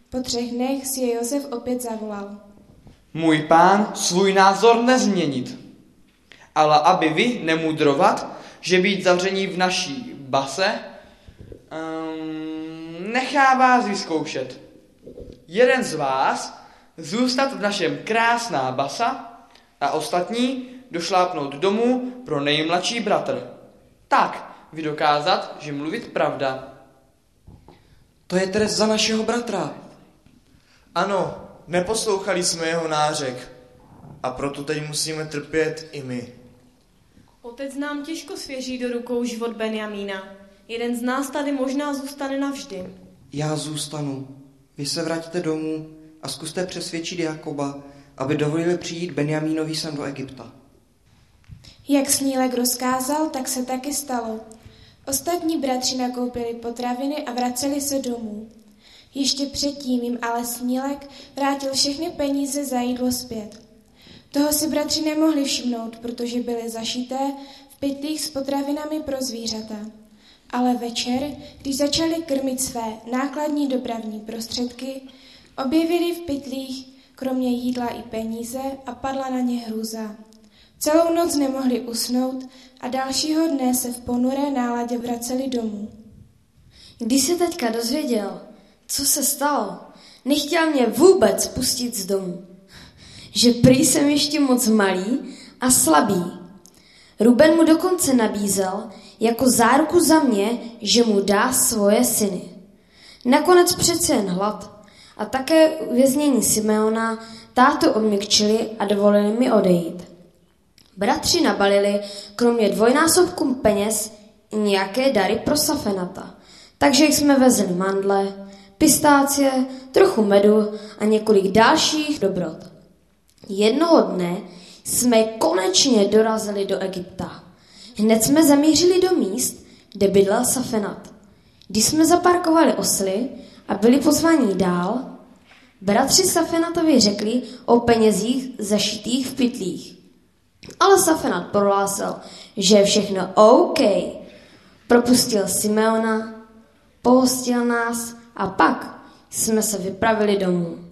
Po 3 dnech si je Josef opět zavolal. Můj pán svůj názor nezměnit, ale aby vy nemudrovat, že být zavření v naší base, nechá vás vyzkoušet. Jeden z vás zůstat v našem krásná basa a ostatní došlápnout domů pro nejmladší bratr. Tak vy dokázat, že mluvit pravda. To je trest za našeho bratra. Ano, neposlouchali jsme jeho nářek a proto teď musíme trpět i my. Otec nám těžko svěří do rukou život Benjamína. Jeden z nás tady možná zůstane navždy. Já zůstanu. Vy se vraťte domů a zkuste přesvědčit Jakoba, aby dovolili přijít Benjamínovi sem do Egypta. Jak Snílek rozkázal, tak se taky stalo. Ostatní bratři nakoupili potraviny a vraceli se domů. Ještě předtím jim ale Snílek vrátil všechny peníze za jídlo zpět. Toho si bratři nemohli všimnout, protože byly zašité v pytlích s potravinami pro zvířata. Ale večer, když začali krmit své nákladní dopravní prostředky, objevili v pytlích kromě jídla i peníze a padla na ně hrůza. Celou noc nemohli usnout a dalšího dne se v ponuré náladě vraceli domů. Když se teďka dozvěděl, co se stalo, nechtěl mě vůbec pustit z domu. Že prý jsem ještě moc malý a slabý. Ruben mu dokonce nabízel jako záruku za mě, že mu dá svoje syny. Nakonec přece jen hlad a také uvěznění Simeona tátu odměkčili a dovolili mi odejít. Bratři nabalili kromě 2násobku peněz i nějaké dary pro Safenata, takže jsme vezli mandle, pistácie, trochu medu a několik dalších dobrot. Jednoho dne jsme konečně dorazili do Egypta. Hned jsme zamířili do míst, kde bydlel Safenat. Když jsme zaparkovali osly a byli pozvaní dál, bratři Safenatovi řekli o penězích zašitých v pytlích. Ale Safenat prohlásil, že je všechno OK. Propustil Simeona, pohostil nás a pak jsme se vypravili domů.